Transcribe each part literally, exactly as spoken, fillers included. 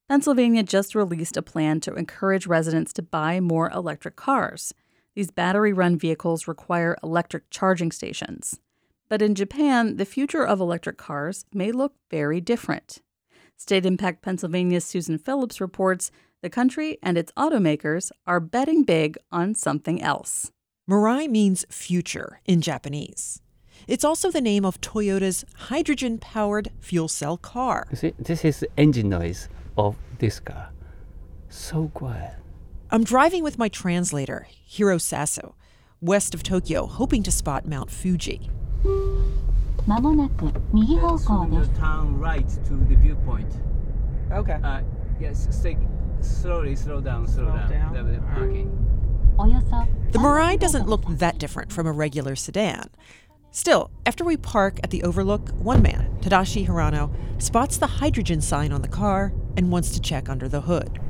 Pennsylvania just released a plan to encourage residents to buy more electric cars. These battery-run vehicles require electric charging stations. But in Japan, the future of electric cars may look very different. State Impact Pennsylvania's Susan Phillips reports the country and its automakers are betting big on something else. Mirai means future in Japanese. It's also the name of Toyota's hydrogen-powered fuel cell car. You see, this is the engine noise of this car. So quiet. I'm driving with my translator, Hiro Sasso, west of Tokyo, hoping to spot Mount Fuji. まもなく右方向です。 Turn right to the viewpoint. Okay. Uh, yes, stay slowly, slow down, slow, Slow down. down. The, the parking. およそ The Mirai doesn't look that different from a regular sedan. Still, after we park at the overlook, one man, Tadashi Hirano, spots the hydrogen sign on the car and wants to check under the hood.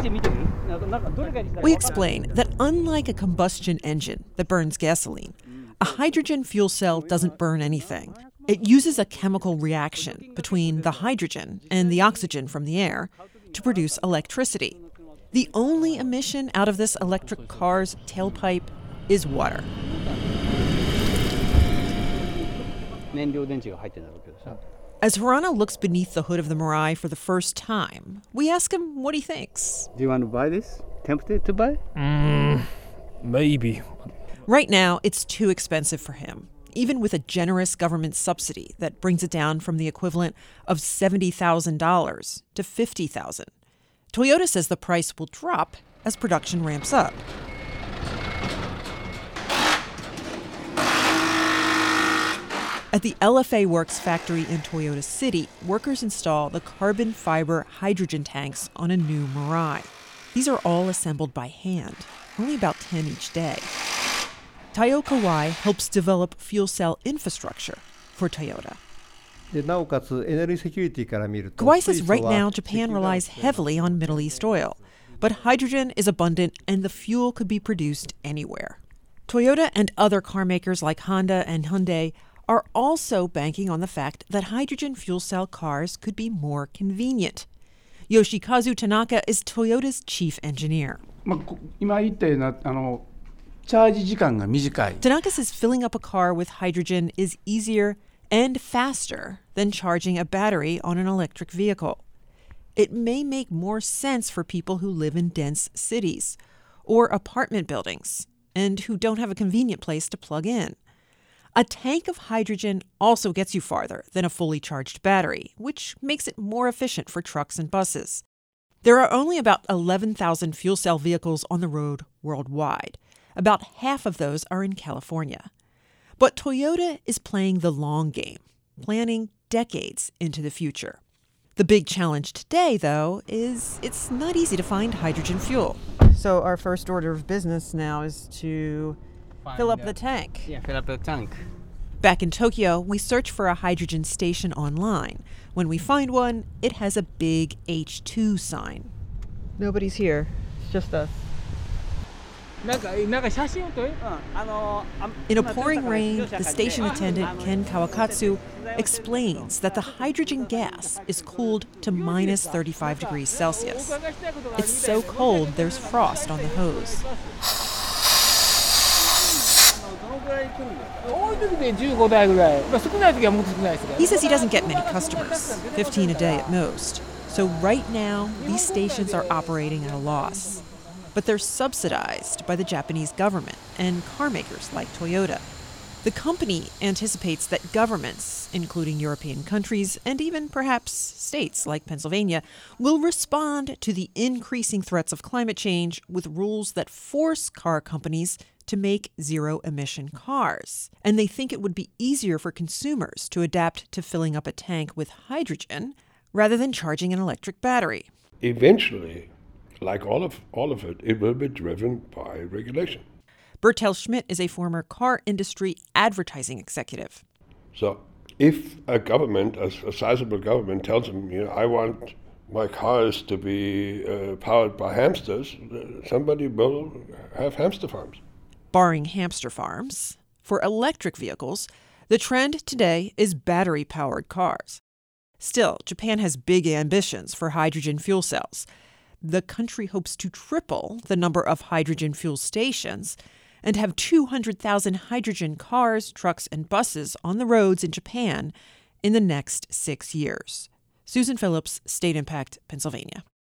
We explain that unlike a combustion engine that burns gasoline, a hydrogen fuel cell doesn't burn anything. It uses a chemical reaction between the hydrogen and the oxygen from the air to produce electricity. The only emission out of this electric car's tailpipe is water. As Hirano looks beneath the hood of the Mirai for the first time, we ask him what he thinks. Do you want to buy this? Tempted to buy? Mm, maybe. Right now, it's too expensive for him, even with a generous government subsidy that brings it down from the equivalent of seventy thousand dollars to fifty thousand dollars. Toyota says the price will drop as production ramps up. At the L F A Works factory in Toyota City, workers install the carbon fiber hydrogen tanks on a new Mirai. These are all assembled by hand, only about ten each day. Taiyo Kawai helps develop fuel cell infrastructure for Toyota. Kawai says right now Japan relies heavily on Middle East oil, but hydrogen is abundant and the fuel could be produced anywhere. Toyota and other car makers like Honda and Hyundai are also banking on the fact that hydrogen fuel cell cars could be more convenient. Yoshikazu Tanaka is Toyota's chief engineer. Tanaka says filling up a car with hydrogen is easier and faster than charging a battery on an electric vehicle. It may make more sense for people who live in dense cities or apartment buildings and who don't have a convenient place to plug in. A tank of hydrogen also gets you farther than a fully charged battery, which makes it more efficient for trucks and buses. There are only about eleven thousand fuel cell vehicles on the road worldwide. About half of those are in California. But Toyota is playing the long game, planning decades into the future. The big challenge today, though, is it's not easy to find hydrogen fuel. So our first order of business now is to fill up the tank. Yeah, fill up the tank. Back in Tokyo, we search for a hydrogen station online. When we find one, it has a big H two sign. Nobody's here. It's just us. In a pouring rain, the station attendant, Ken Kawakatsu, explains that the hydrogen gas is cooled to minus thirty-five degrees Celsius. It's so cold, there's frost on the hose. He says he doesn't get many customers, fifteen a day at most. So right now, these stations are operating at a loss. But they're subsidized by the Japanese government and car makers like Toyota. The company anticipates that governments, including European countries and even perhaps states like Pennsylvania, will respond to the increasing threats of climate change with rules that force car companies to make zero-emission cars. And they think it would be easier for consumers to adapt to filling up a tank with hydrogen rather than charging an electric battery. Eventually, like all of all of it, it will be driven by regulation. Bertel Schmidt is a former car industry advertising executive. So if a government, a, a sizable government, tells them, you know, I want my cars to be uh, powered by hamsters, somebody will have hamster farms. Barring hamster farms, for electric vehicles, the trend today is battery-powered cars. Still, Japan has big ambitions for hydrogen fuel cells. The country hopes to triple the number of hydrogen fuel stations and have two hundred thousand hydrogen cars, trucks, and buses on the roads in Japan in the next six years. Susan Phillips, State Impact, Pennsylvania.